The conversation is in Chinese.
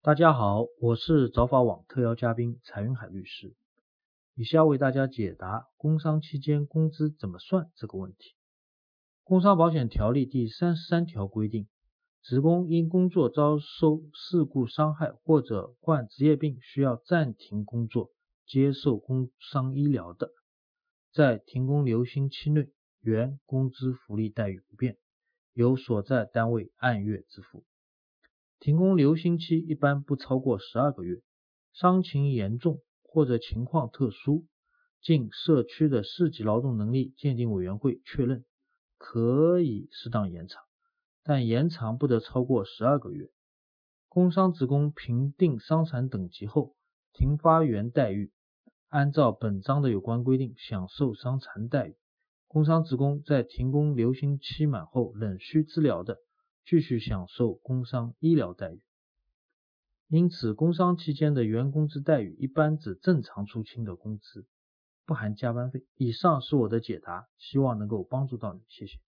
大家好，我是早法网特邀嘉宾财云海律师，以下为大家解答工伤期间工资怎么算这个问题。工伤保险条例第33条规定，职工因工作遭受事故伤害或者患职业病需要暂停工作接受工伤医疗的，在停工留薪期内，原工资福利待遇不变，由所在单位按月支付。停工留薪期一般不超过12个月，伤情严重或者情况特殊，经社区的市级劳动能力鉴定委员会确认，可以适当延长，但延长不得超过12个月。工伤职工评定伤残等级后，停发原待遇，按照本章的有关规定享受伤残待遇。工伤职工在停工留薪期满后仍需治疗的，继续享受工伤医疗待遇。因此，工伤期间的原工资待遇一般指正常出勤的工资，不含加班费。以上是我的解答，希望能够帮助到你，谢谢。